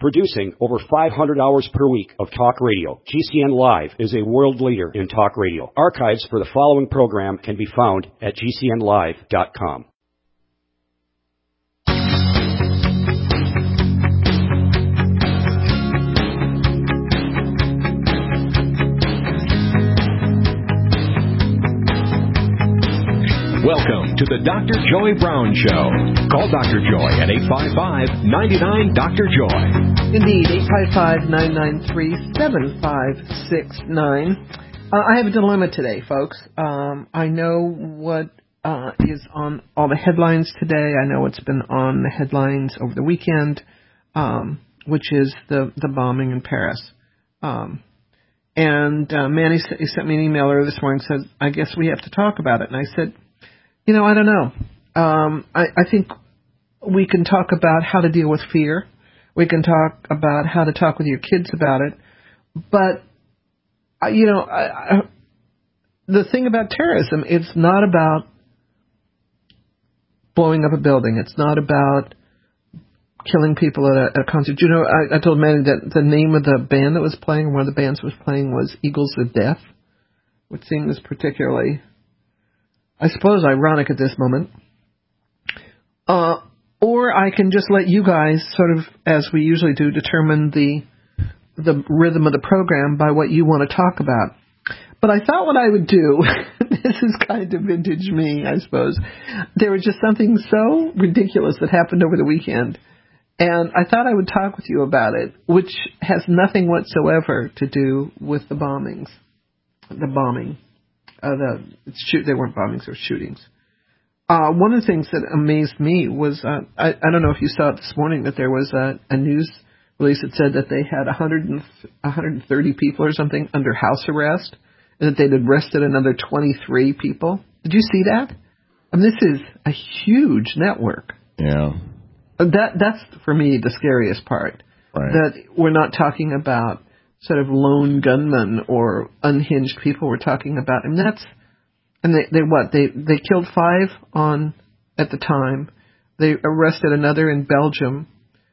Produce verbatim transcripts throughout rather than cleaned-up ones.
Producing over five hundred hours per week of talk radio, G C N Live is a world leader in talk radio. Archives for the following program can be found at G C N live dot com. Welcome to the Doctor Joy Brown Show. Call Doctor Joy at eight five five, nine nine, Doctor Joy. Indeed, eight five five, nine nine three, seven five six nine. Uh, I have a dilemma today, folks. Um, I know what uh, is on all the headlines today. I know what's been on the headlines over the weekend, um, which is the, the bombing in Paris. Um, and uh, Manny he sent me an email earlier this morning and said, I guess we have to talk about it. And I said, You know, I don't know. Um, I, I think we can talk about how to deal with fear. We can talk about how to talk with your kids about it. But, uh, you know, I, I, the thing about terrorism, it's not about blowing up a building. It's not about killing people at a, at a concert. You know, I, I told Manny that the name of the band that was playing, one of the bands that was playing, was Eagles of Death, which seems particularly, I suppose, ironic at this moment. Uh, or I can just let you guys, sort of, as we usually do, determine the the rhythm of the program by what you want to talk about. But I thought what I would do, this is kind of vintage me, I suppose. There was just something so ridiculous that happened over the weekend. And I thought I would talk with you about it, which has nothing whatsoever to do with the bombings, the bombing. Uh, the shoot, they weren't bombings, they were shootings. Uh, one of the things that amazed me was, uh, I, I don't know if you saw it this morning, that there was a, a news release that said that they had one hundred, one hundred thirty people or something under house arrest, and that they'd arrested another twenty-three people. Did you see that? I mean, this is a huge network. Yeah. That That's, for me, the scariest part. Right. That we're not talking about sort of lone gunmen or unhinged people. We're talking about, and that's, and they, they what, they, they killed five on, at the time. They arrested another in Belgium.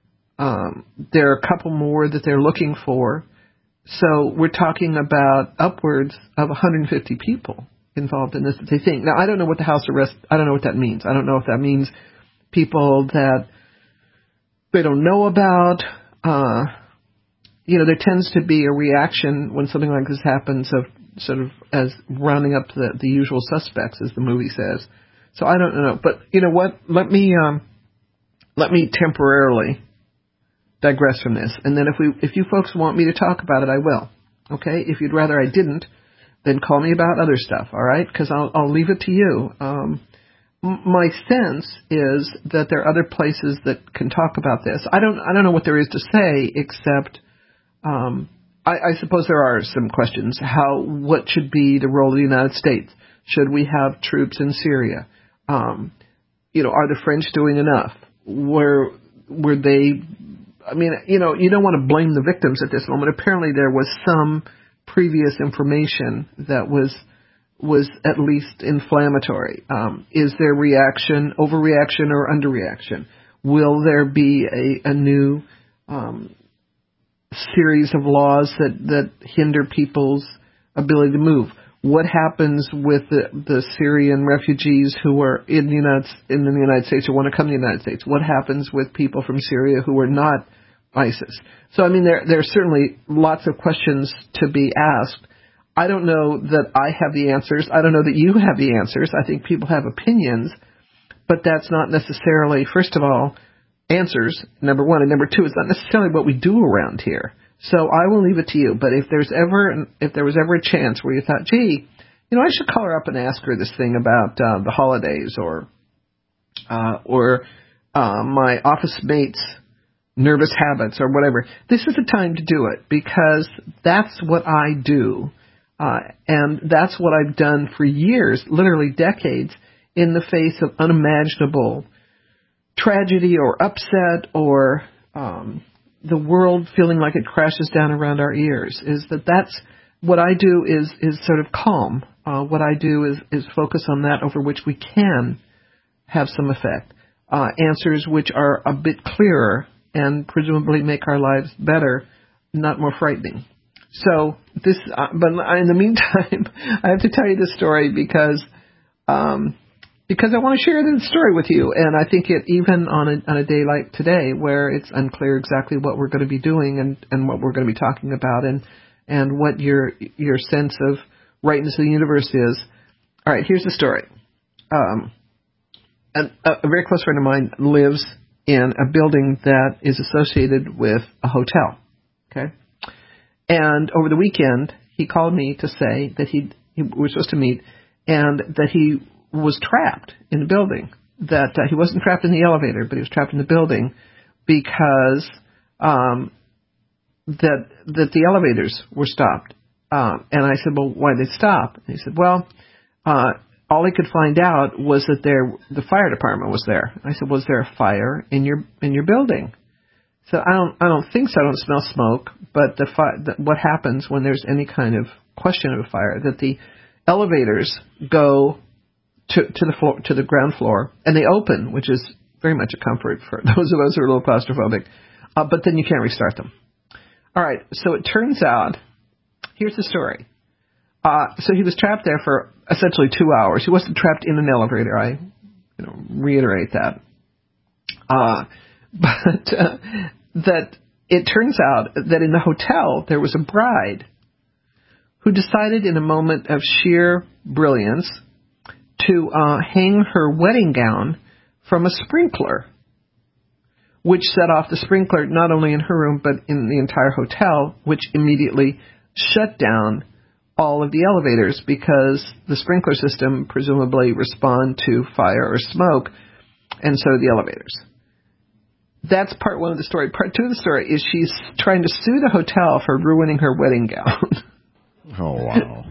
Um, there are a couple more that they're looking for. So we're talking about upwards of one hundred fifty people involved in this, they think. Now, I don't know what the house arrest, I don't know what that means. I don't know if that means people that they don't know about. Uh, you know, there tends to be a reaction when something like this happens of sort of as rounding up the, the usual suspects, as the movie says. So I don't know. But you know what? Let me um, let me temporarily digress from this. And then if we if you folks want me to talk about it, I will. Okay? If you'd rather I didn't, then call me about other stuff, all right? Because I'll, I'll leave it to you. Um, m- my sense is that there are other places that can talk about this. I don't I don't know what there is to say except... Um, I, I suppose there are some questions. How, what should be the role of the United States? Should we have troops in Syria? Um, you know, are the French doing enough? Were, were they, I mean, you know, you don't want to blame the victims at this moment. Apparently there was some previous information that was, was at least inflammatory. Um, is there reaction, overreaction or underreaction? Will there be a, a new, um, series of laws that, that hinder people's ability to move? What happens with the, the Syrian refugees who are in the United in the United States or want to come to the United States? What happens with people from Syria who are not ISIS? So, I mean, there there are certainly lots of questions to be asked. I don't know that I have the answers. I don't know that you have the answers. I think people have opinions, but that's not necessarily, first of all, answers, number one, and number two, it's not necessarily what we do around here. So I will leave it to you. But if there's ever, if there was ever a chance where you thought, gee, you know, I should call her up and ask her this thing about uh, the holidays or, uh, or uh, my office mate's nervous habits or whatever, this is the time to do it, because that's what I do, uh, and that's what I've done for years, literally decades, in the face of unimaginable tragedy or upset or um, the world feeling like it crashes down around our ears. Is that that's what I do is is sort of calm. Uh, what I do is is focus on that over which we can have some effect. Uh, answers which are a bit clearer and presumably make our lives better, not more frightening. So this, uh, but in the meantime, I have to tell you this story because um, because I want to share this story with you, and I think it even on a, on a day like today, where it's unclear exactly what we're going to be doing and, and what we're going to be talking about, and and what your your sense of rightness of the universe is. All right, here's the story. Um, a, a very close friend of mine lives in a building that is associated with a hotel. Okay. And over the weekend, he called me to say that he we were supposed to meet, and that he was trapped in the building. That uh, he wasn't trapped in the elevator, but he was trapped in the building because um, that that the elevators were stopped. Um, and I said, well, why did they stop? And he said, well, uh, all he could find out was that there the fire department was there. And I said, was there a fire in your in your building? So I don't, I don't think so. I don't smell smoke. But the, fi- the what happens when there's any kind of question of a fire? That the elevators go to to the floor, to the ground floor, and they open, which is very much a comfort for those of us who are a little claustrophobic. Uh, but then you can't restart them. All right. So it turns out, here's the story. Uh, so he was trapped there for essentially two hours. He wasn't trapped in an elevator. I, you know, reiterate that. Uh, but uh, that it turns out that in the hotel there was a bride who decided in a moment of sheer brilliance to uh, hang her wedding gown from a sprinkler, which set off the sprinkler not only in her room but in the entire hotel, which immediately shut down all of the elevators because the sprinkler system presumably respond to fire or smoke, and so the elevators. That's part one of the story. Part two of the story is she's trying to sue the hotel for ruining her wedding gown. Oh, wow.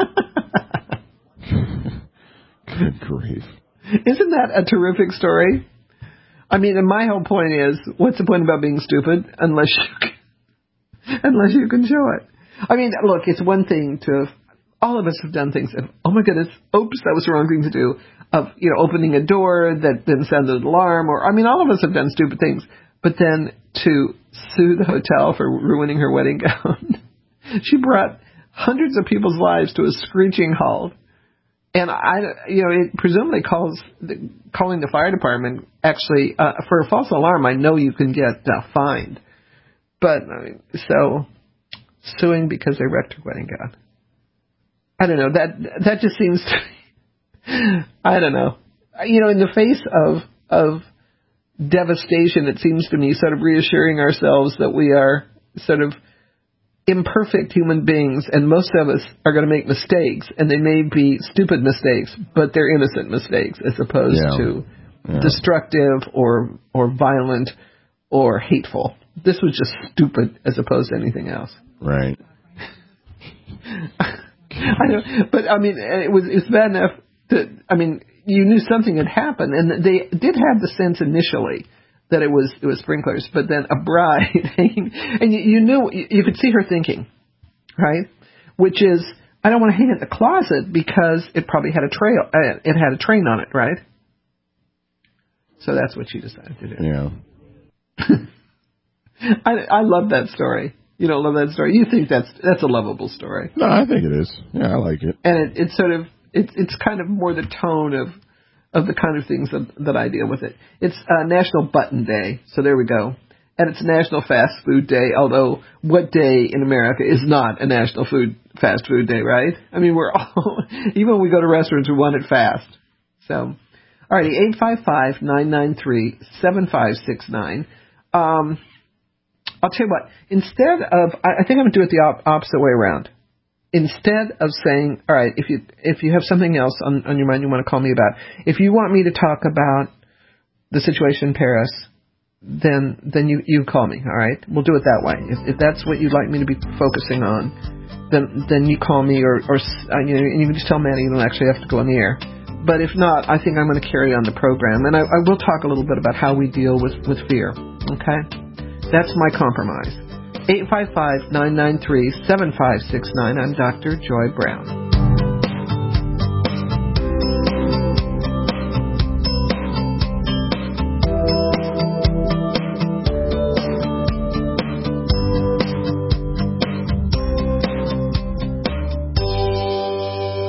Good grief. Isn't that a terrific story? I mean, and my whole point is, what's the point about being stupid unless you can, unless you can show it? I mean, look, it's one thing to, all of us have done things that, oh my goodness, oops, that was the wrong thing to do. Of, you know, opening a door that then sounded an alarm, or, I mean, all of us have done stupid things. But then to sue the hotel for ruining her wedding gown, she brought hundreds of people's lives to a screeching halt. And I, you know, it presumably calls, the, calling the fire department actually, uh, for a false alarm, I know you can get uh, fined. But, I mean, so, suing because they wrecked her wedding gown. I don't know, that, that just seems to I don't know. You know, in the face of of devastation, it seems to me sort of reassuring ourselves that we are sort of imperfect human beings, and most of us are going to make mistakes, and they may be stupid mistakes, but they're innocent mistakes as opposed yeah. to yeah. destructive or or violent or hateful. This was just stupid as opposed to anything else. Right. I know, but I mean, it was it's bad enough. That, I mean, you knew something had happened, and they did have the sense initially that it was it was sprinklers, but then a bride hanging, and you, you knew, you, you could see her thinking, right? Which is, I don't want to hang it in the closet because it probably had a trail, uh, it had a train on it, right? So that's what she decided to do. Yeah. I, I love that story. You don't love that story? You think that's that's a lovable story? No, I think it is. Yeah, I like it. And it, it's sort of. It's it's kind of more the tone of of the kind of things that, that I deal with it. It's uh, National Button Day, so there we go. And it's National Fast Food Day, although what day in America is not a National Food Fast Food Day, right? I mean, we're all, even when we go to restaurants, we want it fast. So, all righty, eight five five, nine nine three, seven five six nine. Um, I'll tell you what, instead of, I, I think I'm going to do it the op- opposite way around. Instead of saying, all right, if you if you have something else on, on your mind you want to call me about, if you want me to talk about the situation in Paris, then then you, you call me, all right? We'll do it that way. If, if that's what you'd like me to be focusing on, then then you call me, or, or uh, you know, and you can just tell Maddie you don't actually have to go on the air. But if not, I think I'm going to carry on the program, and I, I will talk a little bit about how we deal with, with fear, okay? That's my compromise. eight five five, nine nine three, seven five six nine. I'm Doctor Joy Brown.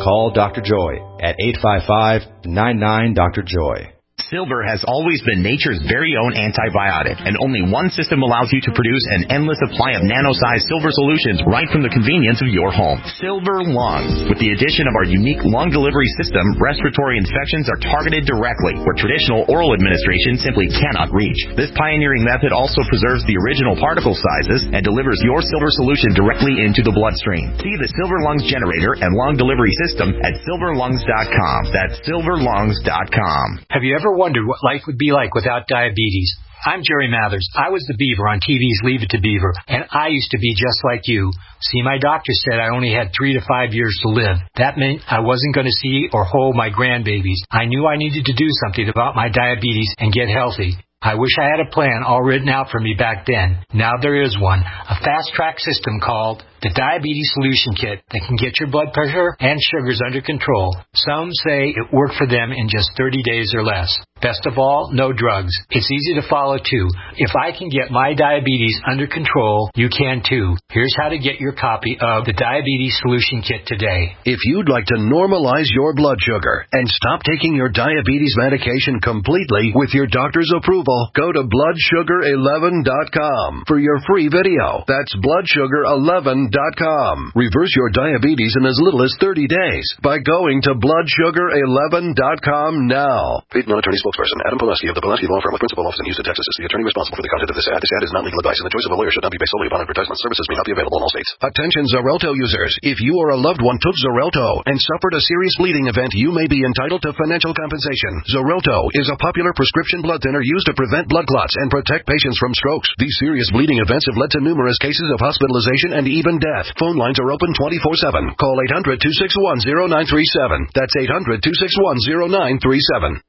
Call Doctor Joy at eight five five, nine nine, Doctor Joy. Silver has always been nature's very own antibiotic, and only one system allows you to produce an endless supply of nano-sized silver solutions right from the convenience of your home. Silver Lungs. With the addition of our unique lung delivery system, respiratory infections are targeted directly, where traditional oral administration simply cannot reach. This pioneering method also preserves the original particle sizes and delivers your silver solution directly into the bloodstream. See the Silver Lungs generator and lung delivery system at silver lungs dot com. That's silver lungs dot com. Have you ever wondered what life would be like without diabetes? I'm Jerry Mathers. I was the Beaver on T V's Leave It to Beaver, and I used to be just like you. See, my doctor said I only had three to five years to live. That meant I wasn't going to see or hold my grandbabies. I knew I needed to do something about my diabetes and get healthy. I wish I had a plan all written out for me back then. Now there is one, a fast-track system called the Diabetes Solution Kit that can get your blood pressure and sugars under control. Some say it worked for them in just thirty days or less. Best of all, no drugs. It's easy to follow, too. If I can get my diabetes under control, you can, too. Here's how to get your copy of the Diabetes Solution Kit today. If you'd like to normalize your blood sugar and stop taking your diabetes medication completely with your doctor's approval, go to blood sugar eleven dot com for your free video. That's blood sugar eleven dot com. Reverse your diabetes in as little as thirty days by going to blood sugar eleven dot com now. Paid non-attorney spokesperson Adam Pulaski of the Pulaski Law Firm with principal office in Houston, Texas is the attorney responsible for the content of this ad. This ad is not legal advice, and the choice of a lawyer should not be based solely upon advertisement. Services may not be available in all states. Attention Xarelto users. If you or a loved one took Xarelto and suffered a serious bleeding event, you may be entitled to financial compensation. Xarelto is a popular prescription blood thinner used to prevent blood clots and protect patients from strokes. These serious bleeding events have led to numerous cases of hospitalization and even death. Phone lines are open twenty-four seven. Call eight hundred, two six one, zero nine three seven. That's eight hundred, two six one, zero nine three seven.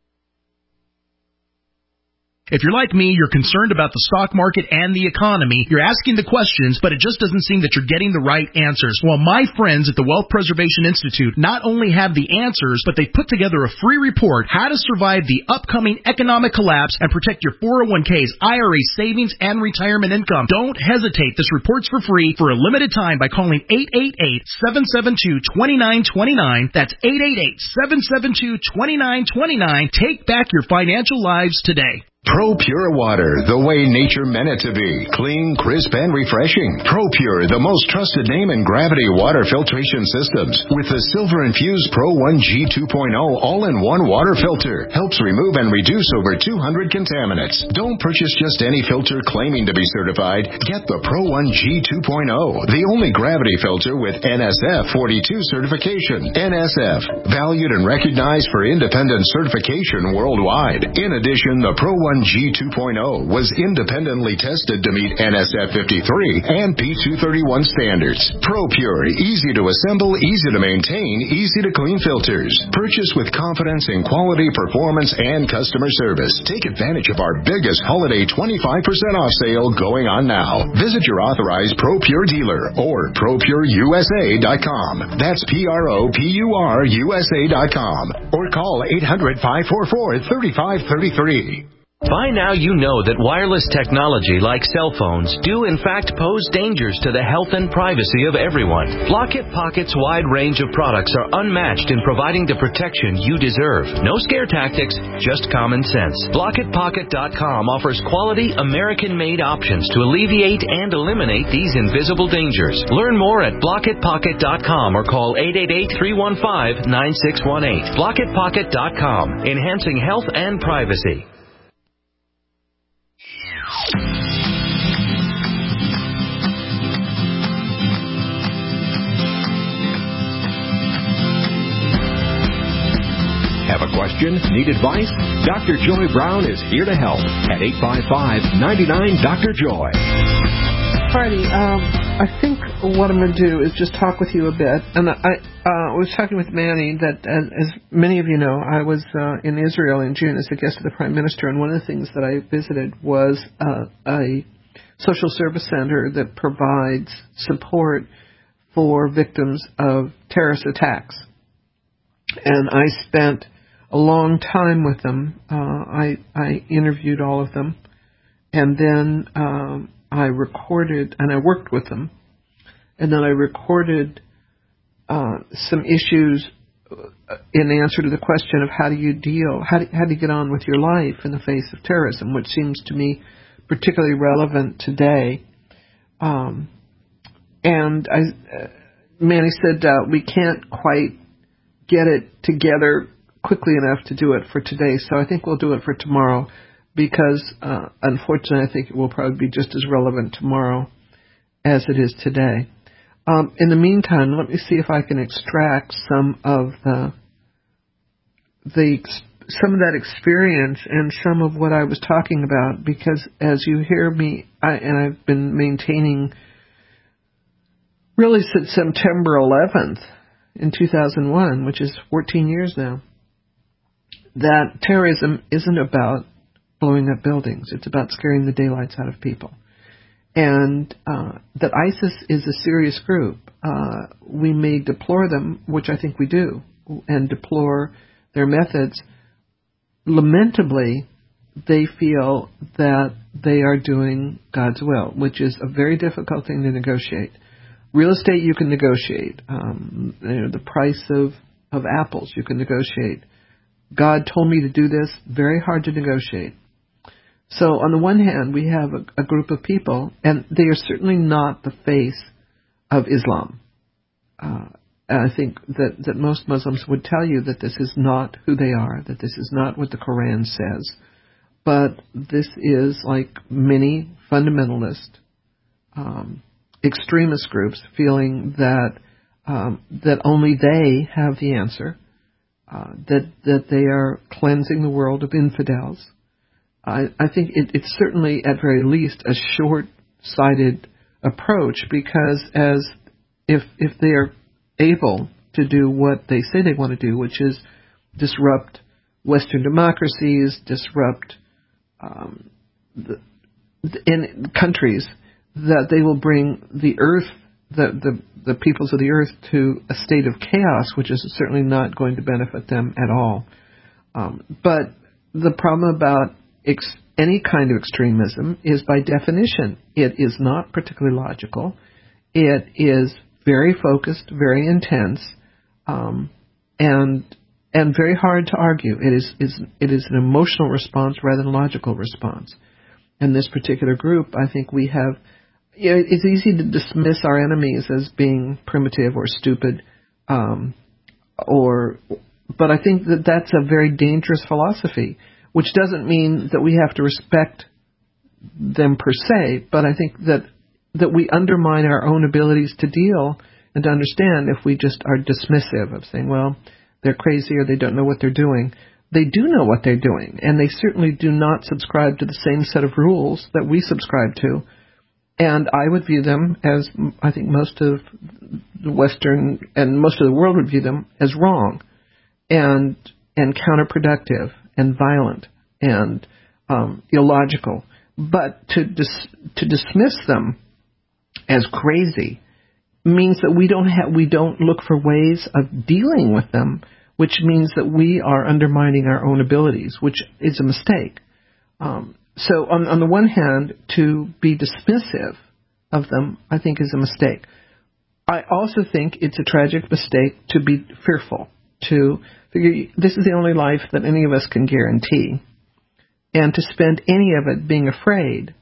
If you're like me, you're concerned about the stock market and the economy. You're asking the questions, but it just doesn't seem that you're getting the right answers. Well, my friends at the Wealth Preservation Institute not only have the answers, but they put together a free report, How to Survive the Upcoming Economic Collapse and Protect Your four oh one k's, I R As, savings, and retirement income. Don't hesitate. This report's for free for a limited time by calling eight eight eight, seven seven two, two nine two nine. That's eight eight eight, seven seven two, two nine two nine. Take back your financial lives today. ProPure water, the way nature meant it to be. Clean, crisp, and refreshing. ProPure, the most trusted name in gravity water filtration systems. With the silver-infused Pro one G two point oh all-in-one water filter. Helps remove and reduce over two hundred contaminants. Don't purchase just any filter claiming to be certified. Get the Pro one G two point oh, the only gravity filter with N S F forty-two certification. N S F, valued and recognized for independent certification worldwide. In addition, the Pro one G two point oh was independently tested to meet N S F fifty-three and P two thirty-one standards. ProPure, easy to assemble, easy to maintain, easy to clean filters. Purchase with confidence in quality, performance, and customer service. Take advantage of our biggest holiday twenty-five percent off sale going on now. Visit your authorized ProPure dealer or pro pure U S A dot com. That's P R O P U R U S A dot com. Or call eight hundred, five four four, three five three three. By now you know that wireless technology like cell phones do in fact pose dangers to the health and privacy of everyone. Blockit Pocket's wide range of products are unmatched in providing the protection you deserve. No scare tactics, just common sense. Blockit Pocket dot com offers quality American-made options to alleviate and eliminate these invisible dangers. Learn more at Blockit Pocket dot com or call eight eight eight, three one five, nine six one eight. Blockit Pocket dot com, enhancing health and privacy. Have a question? Need advice? Doctor Joy Brown is here to help at eight five five, nine nine, Doctor Joy. Friday, um, I think what I'm going to do is just talk with you a bit. And I uh, was talking with Manny that, as, as many of you know, I was uh, in Israel in June as a guest of the Prime Minister, and one of the things that I visited was uh, a social service center that provides support for victims of terrorist attacks. And I spent a long time with them. Uh, I, I interviewed all of them, and then um, I recorded, and I worked with them, and then I recorded uh, some issues in answer to the question of how do you deal, how do, how do you get on with your life in the face of terrorism, which seems to me particularly relevant today. Um, and I, uh, Manny said uh, we can't quite get it together quickly enough to do it for today, so I think we'll do it for tomorrow because, uh, unfortunately, I think it will probably be just as relevant tomorrow as it is today. Um, in the meantime, let me see if I can extract some of the the some of that experience and some of what I was talking about, because as you hear me, I, and I've been maintaining really since September eleventh in two thousand one, which is fourteen years now, that terrorism isn't about blowing up buildings. It's about scaring the daylights out of people. And uh, that ISIS is a serious group. Uh, we may deplore them, which I think we do, and deplore their methods. Lamentably, they feel that they are doing God's will, which is a very difficult thing to negotiate. Real estate, you can negotiate. Um, you know, the price of, of apples, you can negotiate. God told me to do this, very hard to negotiate. So on the one hand, we have a, a group of people, and they are certainly not the face of Islam. Uh, and I think that, that most Muslims would tell you that this is not who they are, that this is not what the Quran says. But this is like many fundamentalist, um, extremist groups feeling that um, that only they have the answer, uh, that that they are cleansing the world of infidels. I, I think it, it's certainly, at very least, a short-sighted approach, because as if if they are able to do what they say they want to do, which is disrupt Western democracies, disrupt um, the, the, in countries, that they will bring the earth, the, the the peoples of the earth, to a state of chaos, which is certainly not going to benefit them at all. Um, but the problem about Ex- any kind of extremism is, by definition, it is not particularly logical. It is very focused, very intense, um, and and very hard to argue. It is, is it is an emotional response rather than a logical response. And this particular group, I think we have. You know, it's easy to dismiss our enemies as being primitive or stupid, um, or, but I think that that's a very dangerous philosophy. Which doesn't mean that we have to respect them per se, but I think that that we undermine our own abilities to deal and to understand if we just are dismissive of saying, well, they're crazy or they don't know what they're doing. They do know what they're doing, and they certainly do not subscribe to the same set of rules that we subscribe to. And I would view them as, I think most of the Western and most of the world would view them as wrong and and counterproductive and violent and um, illogical. But to dis- to dismiss them as crazy means that we don't have we don't look for ways of dealing with them, which means that we are undermining our own abilities, which is a mistake. Um, so on, on the one hand, to be dismissive of them, I think, is a mistake. I also think it's a tragic mistake to be fearful, to figure this is the only life that any of us can guarantee. And to spend any of it being afraid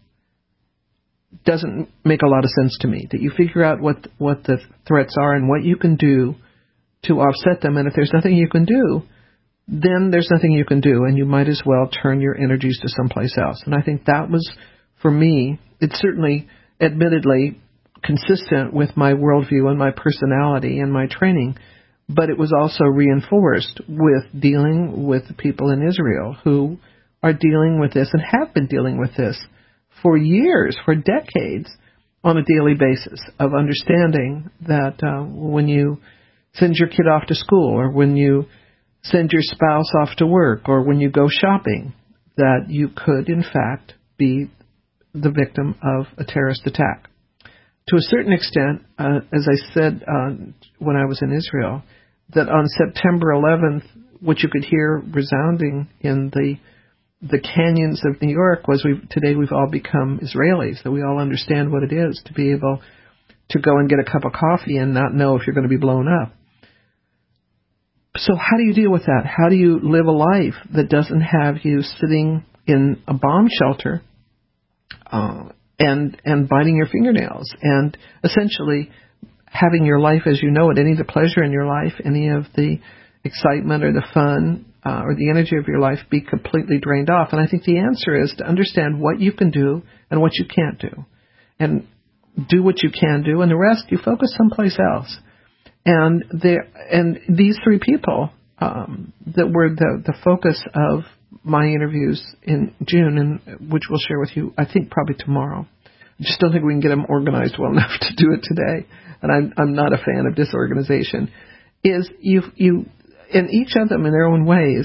doesn't make a lot of sense to me. That you figure out what what the threats are and what you can do to offset them. And if there's nothing you can do, then there's nothing you can do. And you might as well turn your energies to someplace else. And I think that was, for me, it's certainly, admittedly, consistent with my worldview and my personality and my training. But it was also reinforced with dealing with the people in Israel who are dealing with this and have been dealing with this for years, for decades, on a daily basis, of understanding that uh, when you send your kid off to school, or when you send your spouse off to work, or when you go shopping, that you could, in fact, be the victim of a terrorist attack. To a certain extent, uh, as I said uh, when I was in Israel, that on September eleventh, what you could hear resounding in the the canyons of New York was, we today we've all become Israelis, that we all understand what it is to be able to go and get a cup of coffee and not know if you're going to be blown up. So how do you deal with that? How do you live a life that doesn't have you sitting in a bomb shelter uh, and and biting your fingernails and essentially having your life as you know it, any of the pleasure in your life, any of the excitement or the fun uh, or the energy of your life be completely drained off? And I think the answer is to understand what you can do and what you can't do. And do what you can do, and the rest you focus someplace else. And there, and these three people um, that were the, the focus of my interviews in June, and which we'll share with you, I think probably tomorrow. I just don't think we can get them organized well enough to do it today. And I'm, I'm not a fan of disorganization. Is you you and each of them in their own ways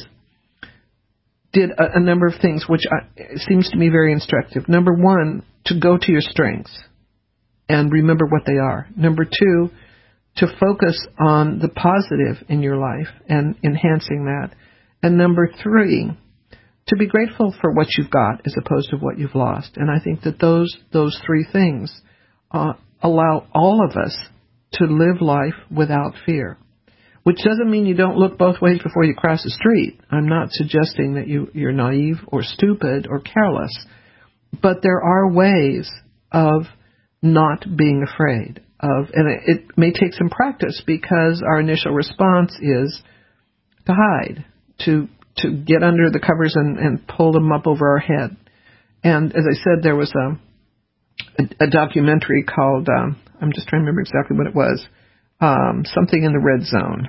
did a, a number of things which I, seems to me very instructive. Number one, to go to your strengths and remember what they are. Number two, to focus on the positive in your life and enhancing that. And number three, to be grateful for what you've got as opposed to what you've lost. And I think that those those three things uh, allow all of us to live life without fear, which doesn't mean you don't look both ways before you cross the street. I'm not suggesting that you, you're naive or stupid or careless, but there are ways of not being afraid of, and it, it may take some practice because our initial response is to hide, to to get under the covers and, and pull them up over our head. And as I said, there was a a, a documentary called, um, I'm just trying to remember exactly what it was, um, something in the red zone.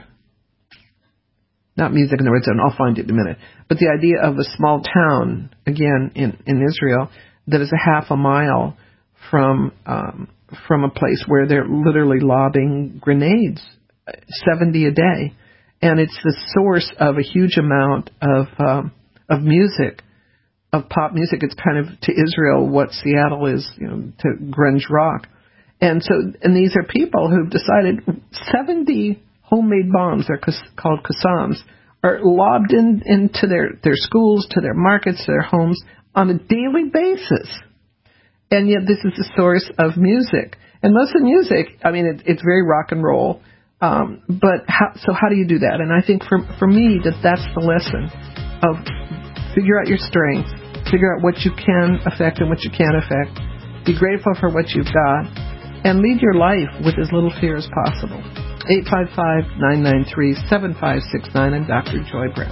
Not music in the red zone, I'll find it in a minute. But the idea of a small town, again, in, in Israel, that is a half a mile from um, from a place where they're literally lobbing grenades, seventy a day, and it's the source of a huge amount of um, of music, of pop music. It's kind of to Israel what Seattle is, you know, to grunge rock, and so and these are people who've decided seventy homemade bombs, they're called Qassams, are lobbed in into their their schools, to their markets, to their homes on a daily basis. And yet this is the source of music. And most of the music, I mean, it, it's very rock and roll. Um, but how, so how do you do that? And I think for for me, that that's the lesson of figure out your strengths, figure out what you can affect and what you can't affect, be grateful for what you've got, and lead your life with as little fear as possible. eight five five, nine nine three, seven five six nine. I'm Doctor Joy Brown.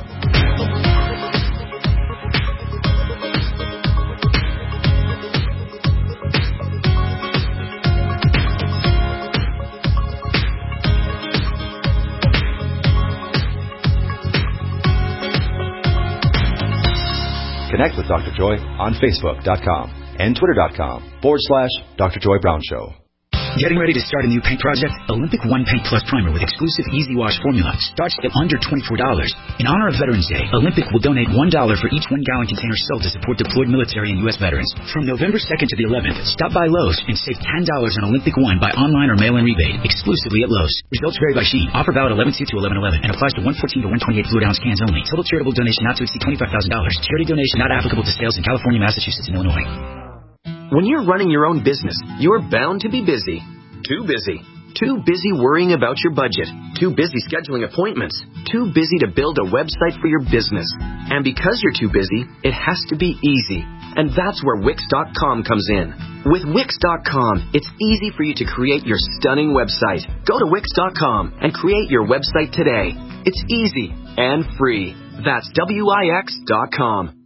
Connect with Doctor Joy on Facebook dot com and Twitter dot com forward slash Doctor Joy Brown Show. Getting ready to start a new paint project? Olympic One Paint Plus Primer with exclusive Easy Wash formula starts at under twenty-four dollars. In honor of Veterans Day, Olympic will donate one dollar for each one-gallon container sold to support deployed military and U S veterans. From November second to the eleventh, stop by Lowe's and save ten dollars on Olympic One by online or mail-in rebate exclusively at Lowe's. Results vary by sheet. Offer valid eleven two to eleven eleven and applies to one fourteen to one twenty-eight fluid ounce cans only. Total charitable donation not to exceed twenty-five thousand dollars. Charity donation not applicable to sales in California, Massachusetts, and Illinois. When you're running your own business, you're bound to be busy. Too busy. Too busy worrying about your budget. Too busy scheduling appointments. Too busy to build a website for your business. And because you're too busy, it has to be easy. And that's where Wix dot com comes in. With Wix dot com, it's easy for you to create your stunning website. Go to Wix dot com and create your website today. It's easy and free. That's W I X dot com.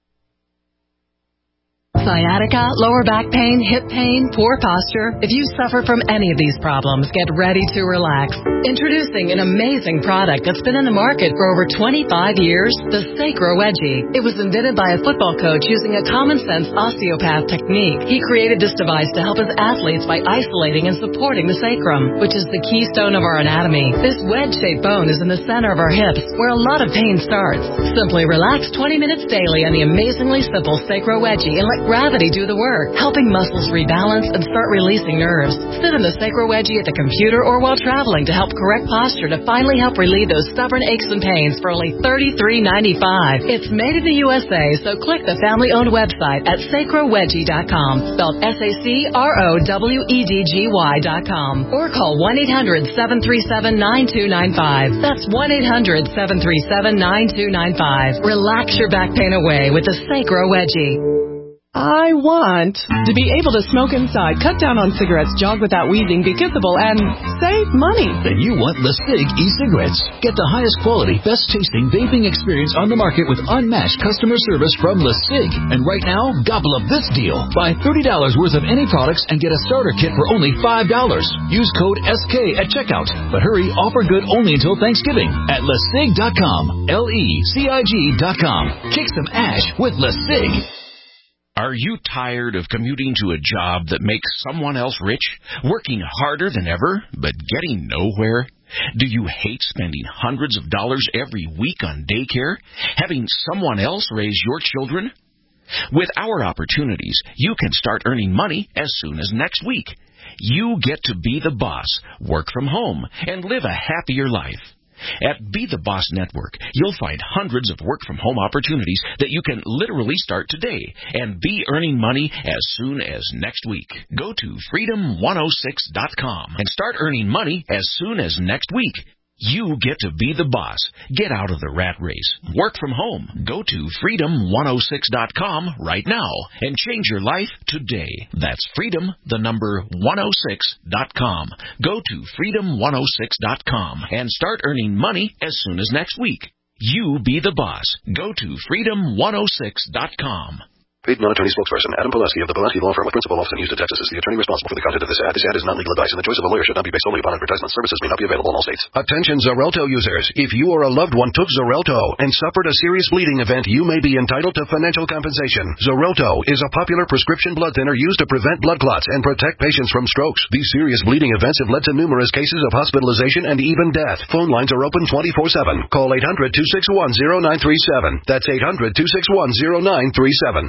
Sciatica, lower back pain, hip pain, poor posture. If you suffer from any of these problems, get ready to relax. Introducing an amazing product that's been in the market for over twenty-five years, the Sacro Wedgie. It was invented by a football coach using a common-sense osteopath technique. He created this device to help his athletes by isolating and supporting the sacrum, which is the keystone of our anatomy. This wedge-shaped bone is in the center of our hips, where a lot of pain starts. Simply relax twenty minutes daily on the amazingly simple Sacro Wedgie and let gravity do the work, helping muscles rebalance and start releasing nerves. Sit in the Sacro Wedgie at the computer or while traveling to help correct posture to finally help relieve those stubborn aches and pains for only thirty-three ninety-five. It's made in the U S A, so click the family-owned website at sacro wedgie dot com, spelled S A C R O W E D G Y dot com, or call one eight hundred seven three seven nine two nine five. That's one eight hundred seven three seven nine two nine five. Relax your back pain away with the Sacro Wedgie. I want to be able to smoke inside, cut down on cigarettes, jog without wheezing, be kissable, and save money. Then you want LeSig e-cigarettes. Get the highest quality, best tasting vaping experience on the market with unmatched customer service from LeSig. And right now, gobble up this deal. Buy thirty dollars worth of any products and get a starter kit for only five dollars. Use code S K at checkout. But hurry, offer good only until Thanksgiving at lesig dot com. L E C I G dot com. Kick some ash with LeSig. Are you tired of commuting to a job that makes someone else rich, working harder than ever, but getting nowhere? Do you hate spending hundreds of dollars every week on daycare, having someone else raise your children? With our opportunities, you can start earning money as soon as next week. You get to be the boss, work from home, and live a happier life. At Be the Boss Network, you'll find hundreds of work-from-home opportunities that you can literally start today and be earning money as soon as next week. Go to freedom one oh six dot com and start earning money as soon as next week. You get to be the boss. Get out of the rat race. Work from home. Go to freedom one oh six dot com right now and change your life today. That's freedom, the number one oh six dot com. Go to freedom one oh six dot com and start earning money as soon as next week. You be the boss. Go to freedom one oh six dot com. Paid non-attorney spokesperson Adam Pulaski of the Pulaski Law Firm with principal office in Houston, Texas is the attorney responsible for the content of this ad. This ad is not legal advice, and the choice of a lawyer should not be based solely upon advertisement. Services may not be available in all states. Attention Xarelto users. If you or a loved one took Xarelto and suffered a serious bleeding event, you may be entitled to financial compensation. Xarelto is a popular prescription blood thinner used to prevent blood clots and protect patients from strokes. These serious bleeding events have led to numerous cases of hospitalization and even death. Phone lines are open twenty-four seven. Call eight hundred two six one oh nine three seven. That's eight hundred two six one oh nine three seven.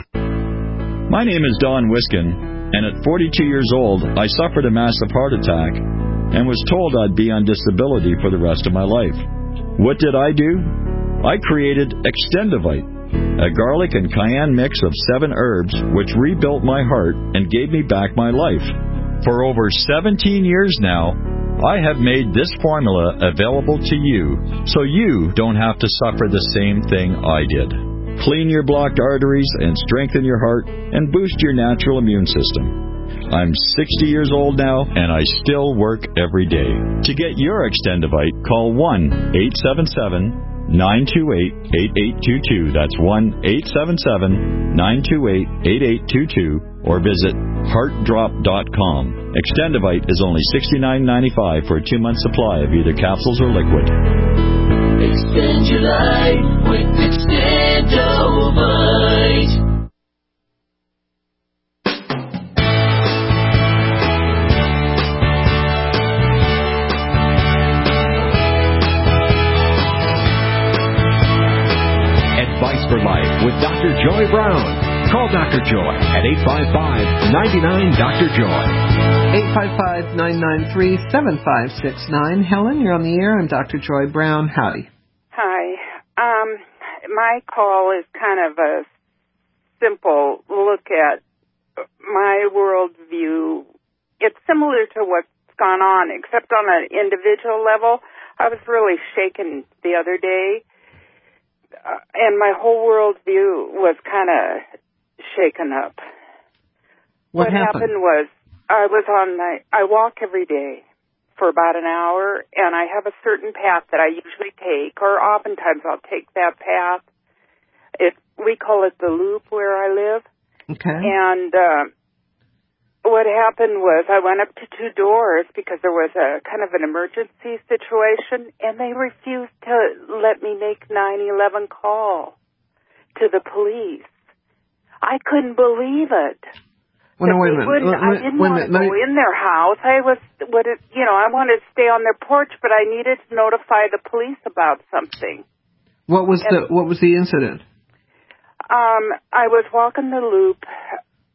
My name is Don Wiskin, and at forty-two years old, I suffered a massive heart attack and was told I'd be on disability for the rest of my life. What did I do? I created Extendivite, a garlic and cayenne mix of seven herbs which rebuilt my heart and gave me back my life. For over seventeen years now, I have made this formula available to you so you don't have to suffer the same thing I did. Clean your blocked arteries and strengthen your heart and boost your natural immune system. I'm sixty years old now, and I still work every day. To get your Extendivite, call one eight seven seven nine two eight eight eight two two. That's one eight seven seven nine two eight eight eight two two, or visit heart drop dot com. Extendivite is only sixty-nine ninety-five for a two-month supply of either capsules or liquid. Extend your life with Extendovite. Advice for Life with Doctor Joy Brown. Call Doctor Joy at eight five five, nine nine, Doctor Joy. eight five five, nine nine three, seven five six nine. Helen, you're on the air. I'm Doctor Joy Brown. Howdy. Hi. Um, my call is kind of a simple look at my worldview. It's similar to what's gone on, except on an individual level. I was really shaken the other day, uh, and my whole worldview was kind of shaken up. What, what happened? happened was I was on my, I walk every day for about an hour, and I have a certain path that I usually take, or oftentimes I'll take that path. It, we call it the loop where I live. Okay. And uh, what happened was I went up to two doors because there was a kind of an emergency situation, and they refused to let me make nine eleven call to the police. I couldn't believe it. Well, no, wait a minute. Wait, wait, I didn't wait, want wait, to go me... in their house. I was, what it, you know, I wanted to stay on their porch, but I needed to notify the police about something. What was and, the What was the incident? Um, I was walking the loop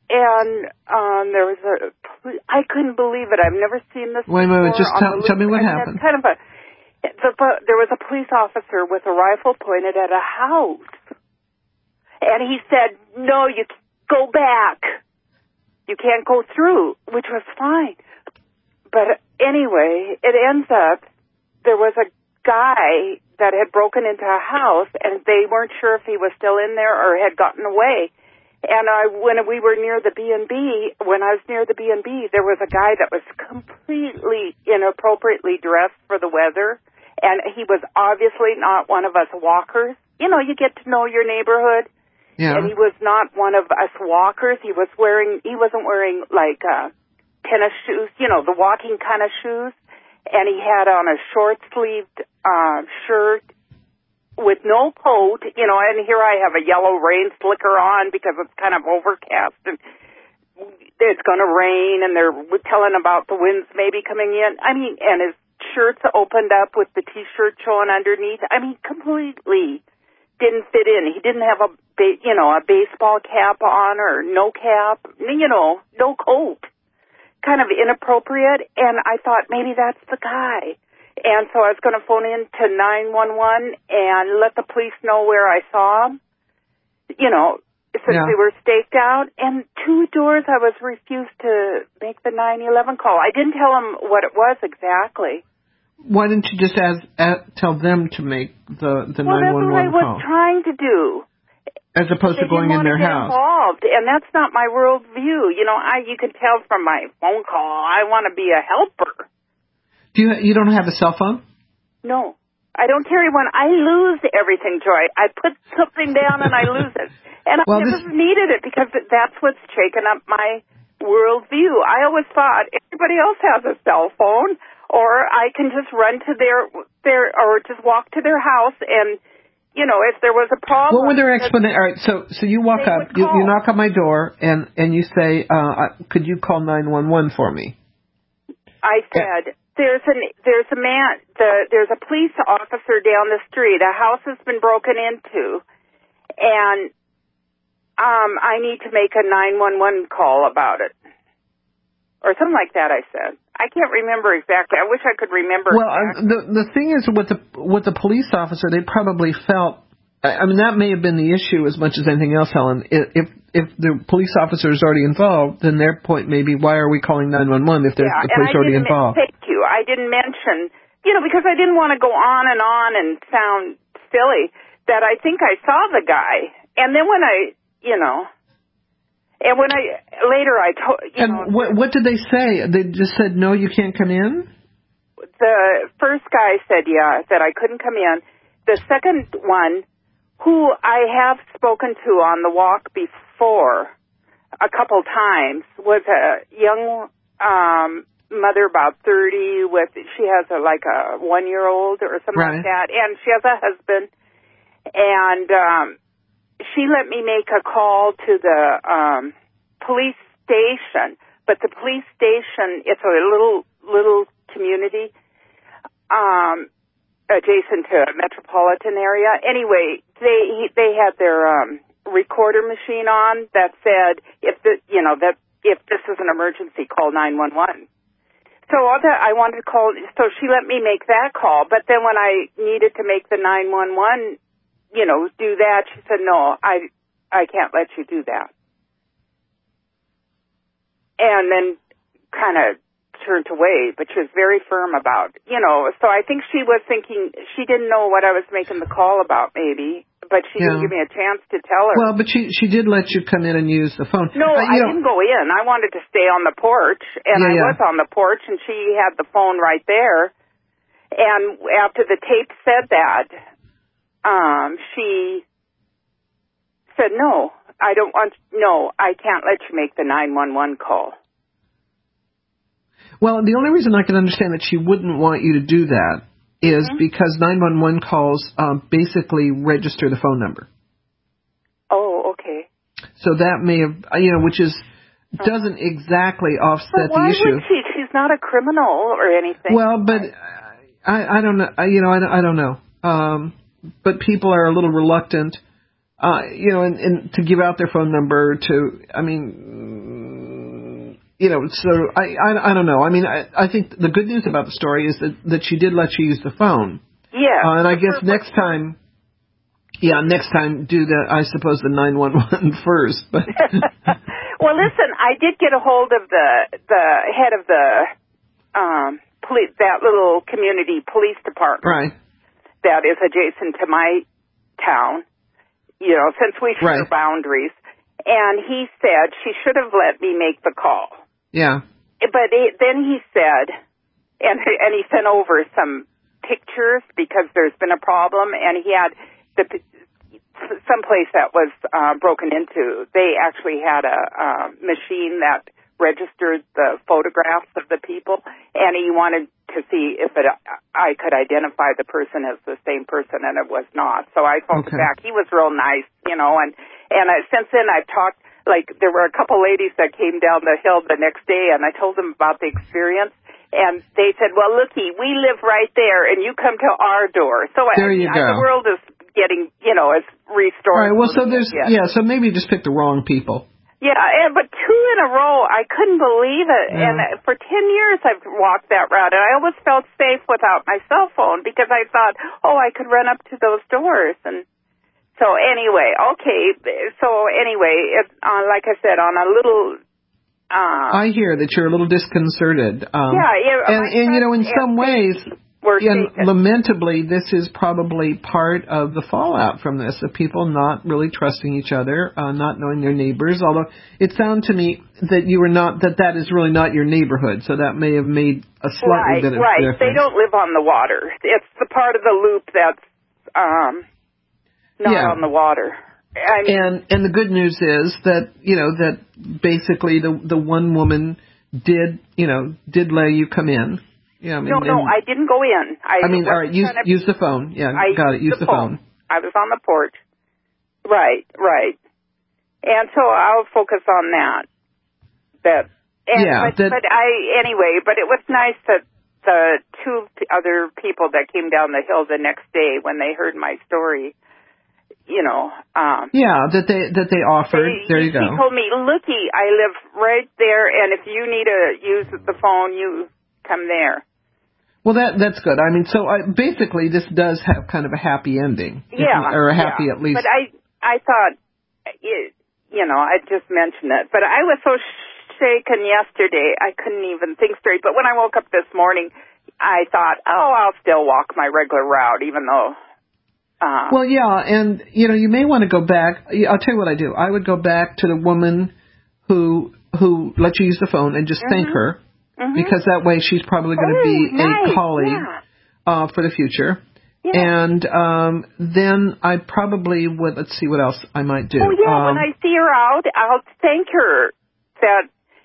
and um, there was a. I couldn't believe it. I've never seen this. Wait a minute. Just tell, tell me what I mean, happened. It's kind of a. The, there was a police officer with a rifle pointed at a house, and he said, "No, you go back. You can't go through," which was fine. But anyway, it ends up there was a guy that had broken into a house, and they weren't sure if he was still in there or had gotten away. And I, when we were near the B and B, when I was near the B and B, there was a guy that was completely inappropriately dressed for the weather, and he was obviously not one of us walkers. You know, you get to know your neighborhood. Yeah. And he was not one of us walkers. He was wearing, he wasn't wearing like uh, tennis shoes, you know, the walking kind of shoes. And he had on a short-sleeved uh, shirt with no coat, you know, and here I have a yellow rain slicker on because it's kind of overcast and it's going to rain, and they're telling about the winds maybe coming in. I mean, and his shirt's opened up with the T-shirt showing underneath. I mean, completely didn't fit in. He didn't have a, you know, a baseball cap on or no cap, you know, no coat. Kind of inappropriate, and I thought maybe that's the guy. And so I was going to phone in to nine one one and let the police know where I saw him, you know, since yeah. they were staked out. And two doors I was refused to make the nine eleven call. I didn't tell them what it was exactly. Why didn't you just ask, ask, tell them to make the, the well, nine one one call? Well, that's what I was call? trying to do. As opposed they to going in their get house. Involved, and that's not my worldview. You know, I you can tell from my phone call, I want to be a helper. Do you you don't have a cell phone? No, I don't carry one. I lose everything, Joy. I put something down and I lose it, and well, I never this... needed it because that's what's shaken up my worldview. I always thought everybody else has a cell phone, or I can just run to their their or just walk to their house and. You know, if there was a problem. What were their explanations? All right, so so you walk up, you, you knock on my door, and, and you say, uh, "Could you call nine one one for me?" I said, "There's an there's a man, the, there's a police officer down the street. A house has been broken into, and um, I need to make a nine one one call about it, or something like that." I said. I can't remember exactly. I wish I could remember. Well, exactly. uh, the the thing is, with the with the police officer, they probably felt. I mean, that may have been the issue as much as anything else, Helen. If if the police officer is already involved, then their point may be, why are we calling nine one one if there's yeah, the police already involved? Thank you. I didn't mention, you know, because I didn't want to go on and on and sound silly. That I think I saw the guy, and then when I, you know. And when I, later I told, you and know. And what, what did they say? They just said, no, you can't come in? The first guy said, yeah, that I couldn't come in. The second one, who I have spoken to on the walk before a couple times, was a young um, mother about thirty with, she has a, like a one-year-old or something right. like that, and she has a husband, and um she let me make a call to the um, police station, but the police station, it's a little little community um, adjacent to a metropolitan area. Anyway, they they had their um, recorder machine on that said if the you know that if this is an emergency, call nine one one. So all that I wanted to call, so she let me make that call. But then when I needed to make the nine one one. You know, do that. She said, no, I I can't let you do that. And then kind of turned away, but she was very firm about, you know, so I think she was thinking, she didn't know what I was making the call about maybe, but she yeah. didn't give me a chance to tell her. Well, but she she did let you come in and use the phone. No, uh, I know, didn't go in. I wanted to stay on the porch, and yeah, I yeah. was on the porch, and she had the phone right there. And after the tape said that, Um, she said, no, I don't want, no, I can't let you make the nine one one call. Well, the only reason I can understand that she wouldn't want you to do that is mm-hmm. because nine one one calls um, basically register the phone number. Oh, okay. So that may have, you know, which is, doesn't exactly offset but why the issue. Would she? She's not a criminal or anything. Well, but I, I don't know, you know, I, I don't know. Um, But people are a little reluctant uh, you know, and, and to give out their phone number to, I mean, you know, so I, I, I don't know. I mean, I, I think the good news about the story is that, that she did let you use the phone. Yeah. Uh, and I guess next time, yeah, next time do the, I suppose, the nine one one first. But well, listen, I did get a hold of the the head of the um, police, that little community police department, right, that is adjacent to my town. You know, since we share right. boundaries, and he said she should have let me make the call. Yeah. But it, then he said, and and he sent over some pictures because there's been a problem, and he had the someplace that was uh, broken into. They actually had a uh, machine that registered the photographs of the people, and he wanted to see if it, I could identify the person as the same person, and it was not. So I phoned okay. him back. He was real nice, you know, and and I, since then I've talked. Like there were a couple ladies that came down the hill the next day, and I told them about the experience. And they said, well, looky, we live right there, and you come to our door. So there I, you I, go. the world is getting, you know, it's restored. All right, well, so there's, yet. yeah, so maybe you just picked the wrong people. Yeah, and, but two in a row, I couldn't believe it. Yeah. And for ten years I've walked that route, and I always felt safe without my cell phone because I thought, oh, I could run up to those doors. And so anyway, okay, so anyway, it, uh, like I said, on a little... Uh, I hear that you're a little disconcerted. Um, yeah, yeah. And, and you know, in some ways, and taken. lamentably, this is probably part of the fallout from this, of people not really trusting each other, uh, not knowing their neighbors, although it sounded to me that you were not, that that is really not your neighborhood, so that may have made a slightly right, bit of right. difference. They don't live on the water. It's the part of the loop that's um, not yeah. on the water. I mean, and and the good news is that, you know, that basically the the one woman did, you know, did let you come in. Yeah, I mean, no, no, and, I didn't go in. I, I mean, all right, use to, use the phone. Yeah, I got it. Use the, the phone. phone. I was on the porch. Right, right. And so I'll focus on that. That. And, yeah. But, that, but I anyway. But it was nice that the two other people that came down the hill the next day when they heard my story. You know, um, yeah, that they that they offered. They, there you he, go. He told me, "Looky, I live right there, and if you need to use the phone, you come there." Well, that that's good. I mean, so I, basically, this does have kind of a happy ending. Yeah, you, or a happy yeah. at least. But I I thought, it, you know, I just mentioned it, but I was so shaken yesterday, I couldn't even think straight. But when I woke up this morning, I thought, oh, I'll still walk my regular route, even though. Uh, well, yeah, and, you know, you may want to go back. I'll tell you what I do. I would go back to the woman who who let you use the phone and just mm-hmm. thank her, mm-hmm. because that way she's probably going to be nice. a colleague yeah. uh, for the future. Yeah. And um, then I probably would, let's see what else I might do. Oh, yeah, um, when I see her out, I'll thank her that...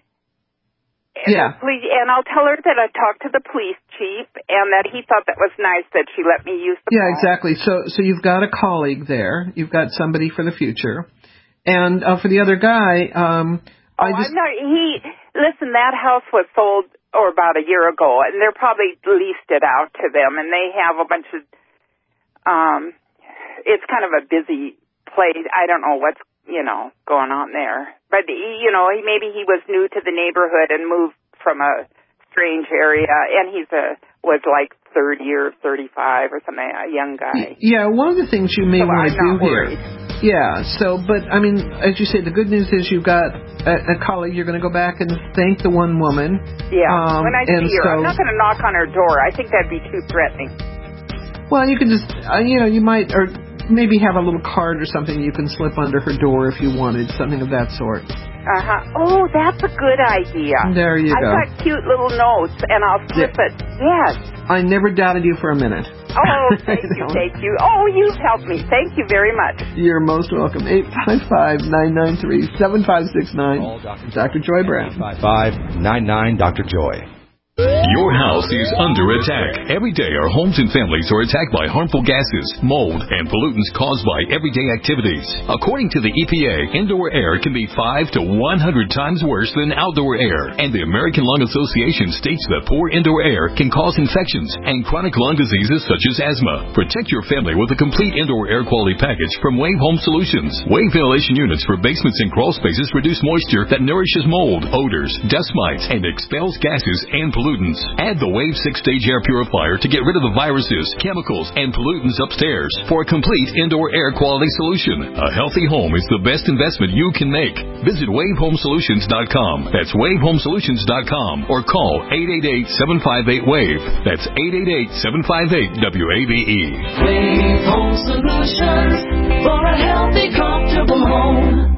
Yeah. Police, and I'll tell her that I talked to the police chief and that he thought that was nice that she let me use the Yeah, phone. exactly. So so you've got a colleague there. You've got somebody for the future. And uh, for the other guy, um, oh, I just... I'm not, he, listen, that house was sold or about a year ago, and they're probably leased it out to them, and they have a bunch of, um, it's kind of a busy place. I don't know what's, you know, going on there. But, you know, he, maybe he was new to the neighborhood and moved from a strange area, and he's a, was like thirty or thirty-five or something, a young guy. Yeah, one of the things you may so want to do worried. here. Yeah, so, but, I mean, as you say, the good news is you've got a, a colleague. You're going to go back and thank the one woman. Yeah, um, when I and see her, so, I'm not going to knock on her door. I think that'd be too threatening. Well, you can just, uh, you know, you might, or maybe have a little card or something you can slip under her door if you wanted, something of that sort. Uh-huh. Oh, that's a good idea. There you I've go. I've got cute little notes, and I'll slip yeah. it. Yes. I never doubted you for a minute. Oh, thank you, thank you. Oh, you've helped me. Thank you very much. You're most welcome. eight five five, nine nine three, seven five six nine. Doctor Joy Brown. eight five five, nine nine, Doctor Joy. Your house is under attack. Every day, our homes and families are attacked by harmful gases, mold, and pollutants caused by everyday activities. According to the E P A, indoor air can be five to one hundred times worse than outdoor air. And the American Lung Association states that poor indoor air can cause infections and chronic lung diseases such as asthma. Protect your family with a complete indoor air quality package from Wave Home Solutions. Wave ventilation units for basements and crawl spaces reduce moisture that nourishes mold, odors, dust mites, and expels gases and pollutants. Add the Wave six-stage air purifier to get rid of the viruses, chemicals, and pollutants upstairs for a complete indoor air quality solution. A healthy home is the best investment you can make. Visit wave home solutions dot com. That's wave home solutions dot com or call eight eight eight, seven five eight, WAVE. That's eight eight eight, seven five eight, W A V E. Wave Home Solutions for a healthy, comfortable home.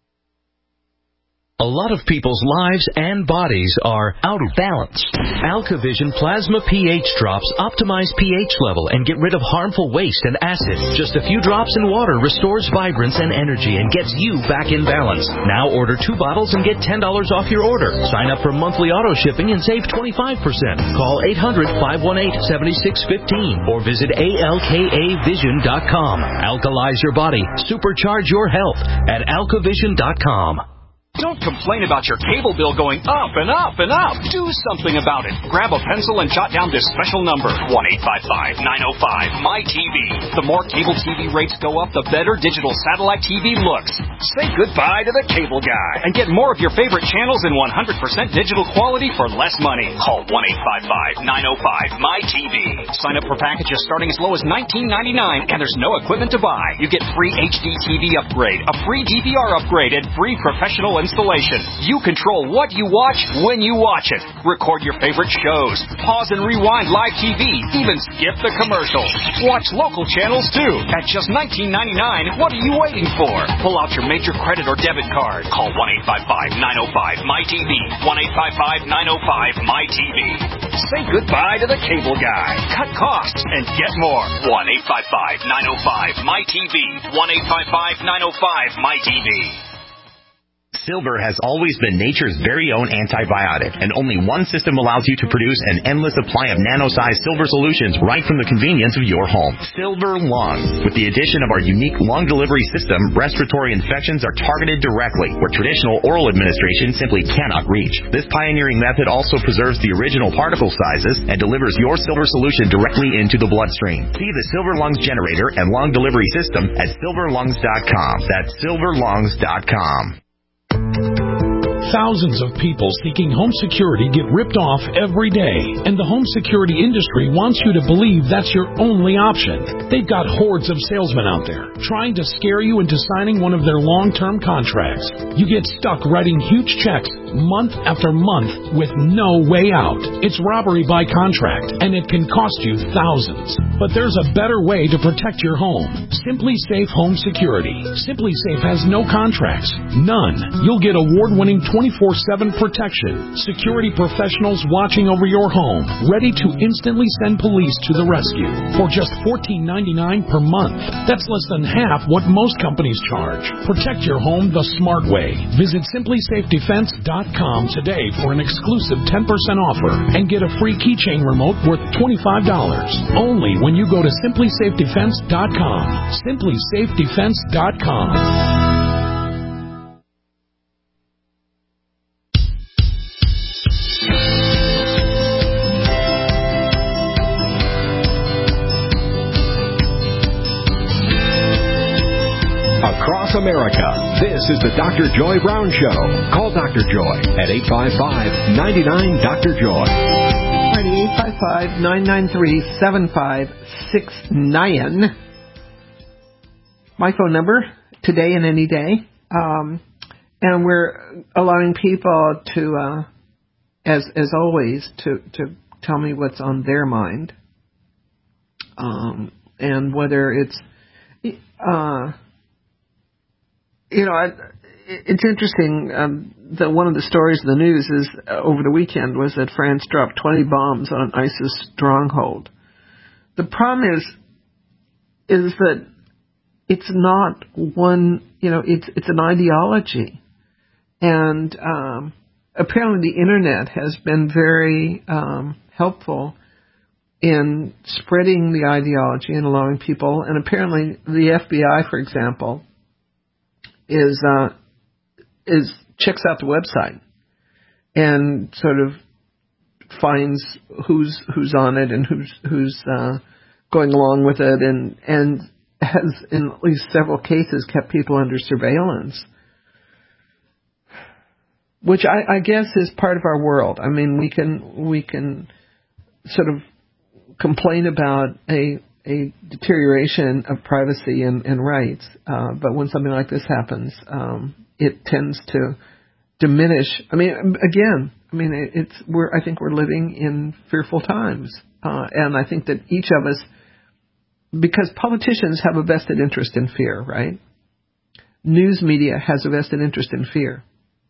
A lot of people's lives and bodies are out of balance. AlkaVision Plasma pH drops optimize pH level and get rid of harmful waste and acid. Just a few drops in water restores vibrance and energy and gets you back in balance. Now order two bottles and get ten dollars off your order. Sign up for monthly auto shipping and save twenty-five percent. Call eight hundred, five one eight, seven six one five or visit A L K A vision dot com. Alkalize your body. Supercharge your health at alka vision dot com. Don't complain about your cable bill going up and up and up. Do something about it. Grab a pencil and jot down this special number, one eight five five, nine oh five, M Y T V. The more cable T V rates go up, the better digital satellite T V looks. Say goodbye to the cable guy and get more of your favorite channels in one hundred percent digital quality for less money. Call one eight five five, nine oh five, M Y T V. Sign up for packages starting as low as nineteen ninety-nine, and there's no equipment to buy. You get free H D T V upgrade, a free D V R upgrade, and free professional installation. You control what you watch when you watch it. Record your favorite shows. Pause and rewind live T V. Even skip the commercials. Watch local channels too. At just nineteen ninety-nine, what are you waiting for? Pull out your major credit or debit card. Call one eight five five, nine oh five, M Y T V. one eight five five, nine oh five, M Y T V. Say goodbye to the cable guy. Cut costs and get more. one eight five five, nine oh five, M Y T V. one eight five five, nine oh five, M Y T V. Silver has always been nature's very own antibiotic, and only one system allows you to produce an endless supply of nano-sized silver solutions right from the convenience of your home. Silver Lungs. With the addition of our unique lung delivery system, respiratory infections are targeted directly, where traditional oral administration simply cannot reach. This pioneering method also preserves the original particle sizes and delivers your silver solution directly into the bloodstream. See the Silver Lungs generator and lung delivery system at silver lungs dot com. That's silver lungs dot com. Thousands of people seeking home security get ripped off every day, and the home security industry wants you to believe that's your only option. They've got hordes of salesmen out there trying to scare you into signing one of their long-term contracts. You get stuck writing huge checks month after month with no way out. It's robbery by contract, and it can cost you thousands. But there's a better way to protect your home. Simply Safe Home Security. Simply Safe has no contracts. None. You'll get award-winning twenty-four seven protection. Security professionals watching over your home, ready to instantly send police to the rescue for just fourteen ninety-nine per month. That's less than half what most companies charge. Protect your home the smart way. Visit simply safe defense dot com today for an exclusive ten percent offer and get a free keychain remote worth twenty-five dollars. Only when you go to simply safe defense dot com. simply safe defense dot com. Across America, this is the Doctor Joy Brown Show. Call Doctor Joy at eight five five, nine nine, Doctor Joy. eight five five, nine nine three, seven five six nine. My phone number, today and any day. Um, and we're allowing people to, uh, as as always, to, to tell me what's on their mind. Um, and whether it's... Uh, You know, I, it's interesting um, that one of the stories in the news is uh, over the weekend was that France dropped twenty bombs on an ISIS stronghold. The problem is, is that it's not one. You know, it's it's an ideology, and um, apparently the internet has been very um, helpful in spreading the ideology and allowing people, and apparently the F B I, for example, is uh, is checks out the website and sort of finds who's who's on it and who's who's uh, going along with it, and and has in at least several cases kept people under surveillance, which I, I guess is part of our world. I mean, we can we can sort of complain about a a deterioration of privacy and, and rights, uh, but when something like this happens, um, it tends to diminish. I mean, again, I mean, it, it's we're I think we're living in fearful times, uh, and I think that each of us, because politicians have a vested interest in fear, right? News media has a vested interest in fear,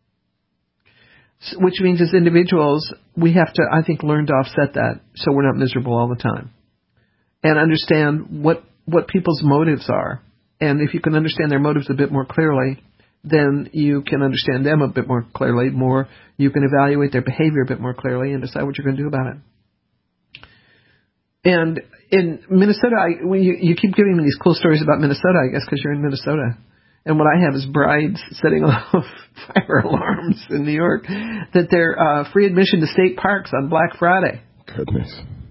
which means as individuals, we have to, I think, learn to offset that so we're not miserable all the time, and understand what what people's motives are. And if you can understand their motives a bit more clearly, then you can understand them a bit more clearly. More, you can evaluate their behavior a bit more clearly and decide what you're going to do about it. And in Minnesota, I, when you, you keep giving me these cool stories about Minnesota, I guess because you're in Minnesota. And what I have is brides setting off fire alarms in New York that they're uh, free admission to state parks on Black Friday. Goodness.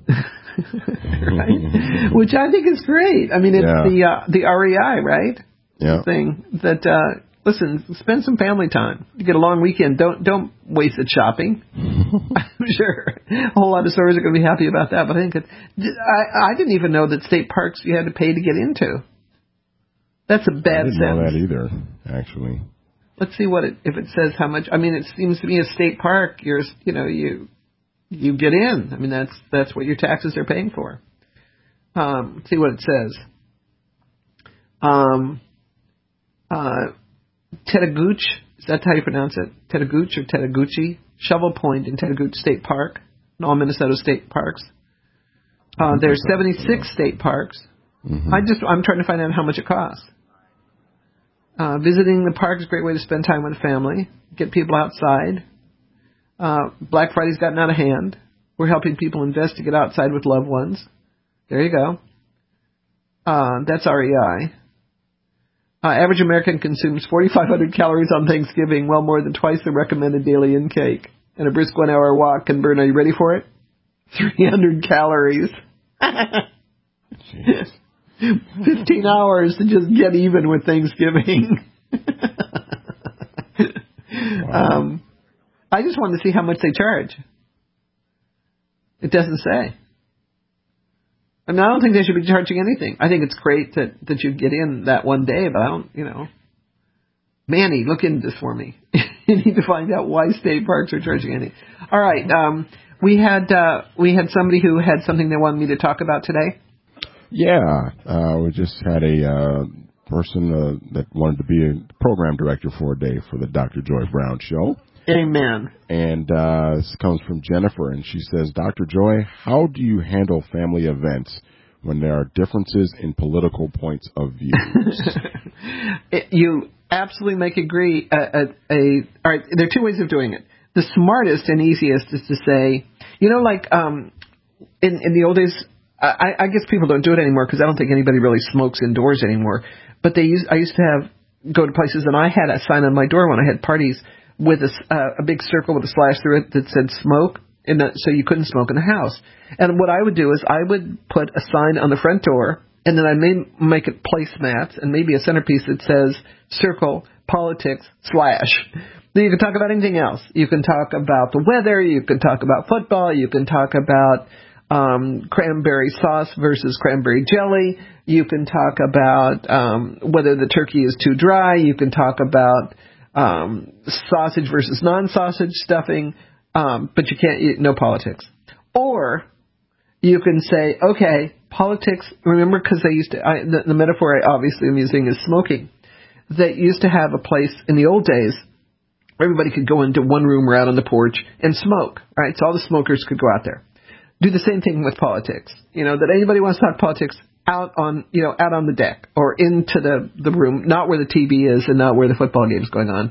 Right? Which I think is great. I mean, it's Yeah. the uh, the R E I, right? Yeah. Thing that uh, listen, spend some family time. You get a long weekend. Don't don't waste it shopping. I'm sure a whole lot of stores are going to be happy about that. But I think it, I I didn't even know that state parks you had to pay to get into. That's a bad I didn't sentence. know that either, actually. Let's see what it, if it says how much. I mean, it seems to me a state park, you're, you know, you you get in. I mean, that's that's what your taxes are paying for. Um, let's see what it says. Um, uh, Tetagooch, is that how you pronounce it? Tetagooch or Tetaguchi? Shovel Point in Tetagooch State Park, in all Minnesota state parks. Uh, there's seventy-six state parks. Mm-hmm. I just I'm trying to find out how much it costs. Uh, visiting the park is a great way to spend time with family, get people outside. Uh, Black Friday's gotten out of hand. We're helping people invest to get outside with loved ones. There you go. Uh, that's R E I. Uh, average American consumes forty-five hundred calories on Thanksgiving, well more than twice the recommended daily intake. And a brisk one-hour walk can burn, are you ready for it? three hundred calories. fifteen hours to just get even with Thanksgiving. Wow. um, I just wanted to see how much they charge. It doesn't say. I mean, I don't think they should be charging anything. I think it's great that, that you get in that one day, but I don't, you know. Manny, look into this for me. You need to find out why state parks are charging anything. All right. Um, we had uh, we had somebody who had something they wanted me to talk about today. Yeah, uh, we just had a uh, person uh, that wanted to be a program director for a day for the Doctor Joy Brown Show. Amen. And uh, this comes from Jennifer, and she says, Doctor Joy, how do you handle family events when there are differences in political points of view? It, you absolutely make agree. Uh, a, a, all right, there are two ways of doing it. The smartest and easiest is to say, you know, like um, in, in the old days, I, I guess people don't do it anymore because I don't think anybody really smokes indoors anymore. But they used, I used to have go to places, and I had a sign on my door when I had parties with a, uh, a big circle with a slash through it that said smoke, and that, so you couldn't smoke in the house. And what I would do is I would put a sign on the front door, and then I may make it placemats and maybe a centerpiece that says circle politics slash. Then you can talk about anything else. You can talk about the weather. You can talk about football. You can talk about um, cranberry sauce versus cranberry jelly. You can talk about um, whether the turkey is too dry. You can talk about um, sausage versus non-sausage stuffing, um, but you can't eat no politics. Or you can say, okay, politics. Remember, because they used to. I, the, the metaphor I obviously am using is smoking. They used to have a place in the old days where everybody could go into one room or out on the porch and smoke. Right, so all the smokers could go out there. Do the same thing with politics. You know, that anybody wants to talk politics out on, you know, out on the deck or into the, the room, not where the T V is and not where the football game is going on.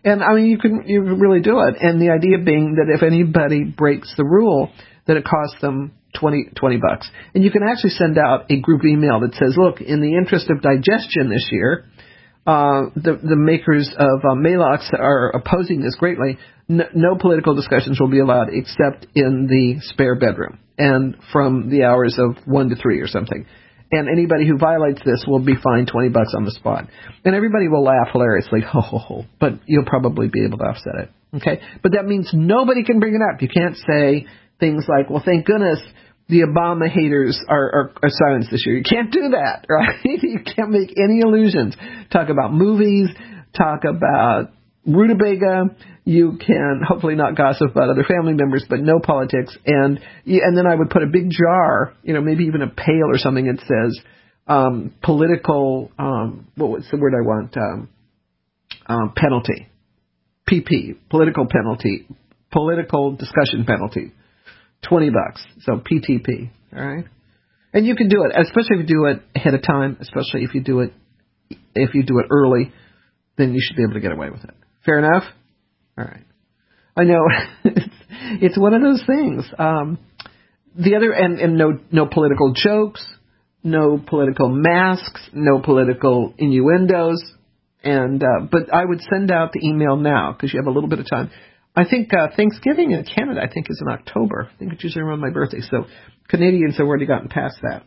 And I mean, you can you can really do it. And the idea being that if anybody breaks the rule, that it costs them twenty, twenty bucks. And you can actually send out a group email that says, look, in the interest of digestion this year, uh, the, the makers of uh, Maalox are opposing this greatly. No, no political discussions will be allowed except in the spare bedroom and from the hours of one to three or something. And anybody who violates this will be fined twenty bucks on the spot. And everybody will laugh hilariously, ho, ho, ho, but you'll probably be able to offset it. Okay? But that means nobody can bring it up. You can't say things like, well, thank goodness the Obama haters are, are, are silenced this year. You can't do that, right? You can't make any illusions. Talk about movies, talk about rutabaga. You can hopefully not gossip about other family members, but no politics. And and then I would put a big jar, you know, maybe even a pail or something that says um, political, um, what was the word I want? Um, um, penalty. P P, political penalty, political discussion penalty. twenty bucks. So P T P. All right. And you can do it, especially if you do it ahead of time, especially if you do it, if you do it early, then you should be able to get away with it. Fair enough? All right. I know it's, it's one of those things. Um, the other, and, and no, no political jokes, no political masks, no political innuendos. And, uh, but I would send out the email now because you have a little bit of time. I think, uh, Thanksgiving in Canada, I think is in October. I think it's usually around my birthday. So Canadians have already gotten past that.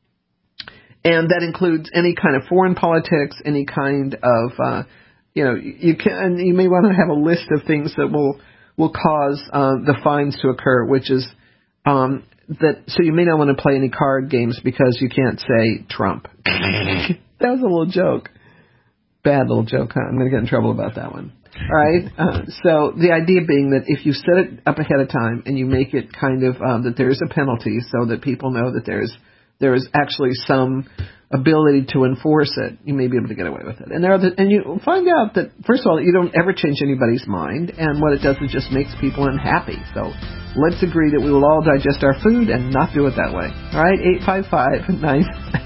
And that includes any kind of foreign politics, any kind of, uh, you know, you can, you may want to have a list of things that will, will cause, uh, the fines to occur, which is, um, that, so you may not want to play any card games because you can't say Trump. That was a little joke. Bad little joke, huh? I'm going to get in trouble about that one. All right. Uh, so the idea being that if you set it up ahead of time and you make it kind of, um, that there's a penalty so that people know that there's, there is actually some ability to enforce it, you may be able to get away with it. And there are the, and you find out that, first of all, you don't ever change anybody's mind, and what it does is just makes people unhappy. So let's agree that we will all digest our food and not do it that way. All right, eight five five, nine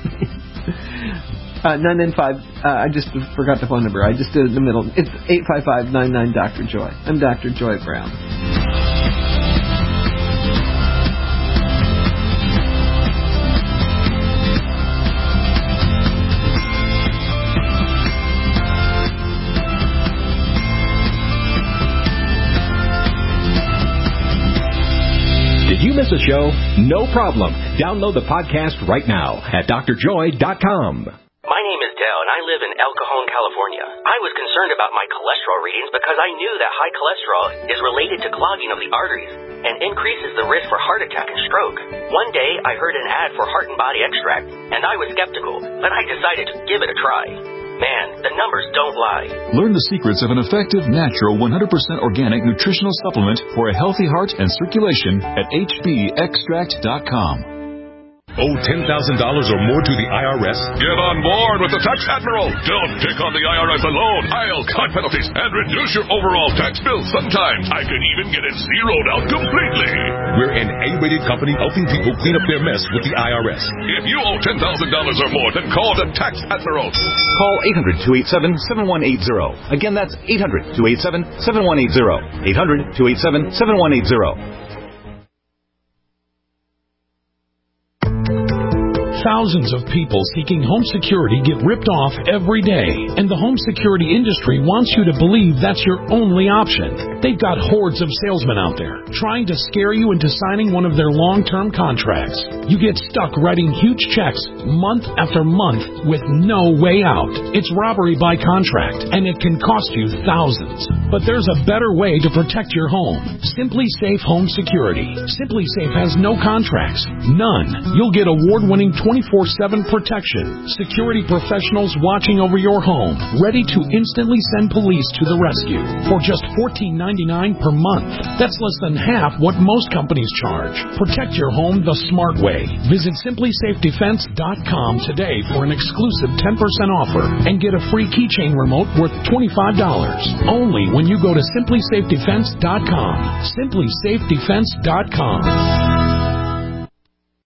nine five, uh, I just forgot the phone number. I just did it in the middle. It's eight five five, nine nine, Doctor Joy. I'm Doctor Joy Brown. Did you miss a show? No problem. Download the podcast right now at d r joy dot com. My name is Dale, and I live in El Cajon, California. I was concerned about my cholesterol readings because I knew that high cholesterol is related to clogging of the arteries and increases the risk for heart attack and stroke. One day, I heard an ad for Heart and Body Extract, and I was skeptical, but I decided to give it a try. Man, the numbers don't lie. Learn the secrets of an effective, natural, one hundred percent organic nutritional supplement for a healthy heart and circulation at h b extract dot com. Owe ten thousand dollars or more to the I R S? Get on board with the Tax Admiral. Don't take on the I R S alone. I'll cut penalties and reduce your overall tax bill. Sometimes I can even get it zeroed out completely. We're an A-rated company helping people clean up their mess with the I R S. If you owe ten thousand dollars or more, then call the Tax Admiral. Call eight hundred, two eight seven, seven one eight zero. Again, that's eight hundred, two eight seven, seven one eight zero. eight hundred, two eight seven, seven one eight zero. Thousands of people seeking home security get ripped off every day, and the home security industry wants you to believe that's your only option. They've got hordes of salesmen out there trying to scare you into signing one of their long-term contracts. You get stuck writing huge checks month after month with no way out. It's robbery by contract, and it can cost you thousands. But there's a better way to protect your home. Simply Safe Home Security. Simply Safe has no contracts. None. You'll get award-winning twenty-four seven protection. Security professionals watching over your home, ready to instantly send police to the rescue for just fourteen ninety-nine per month. That's less than half what most companies charge. Protect your home the smart way. Visit simply safe defense dot com today for an exclusive ten percent offer and get a free keychain remote worth twenty-five dollars. Only when you go to simply safe defense dot com. simply safe defense dot com.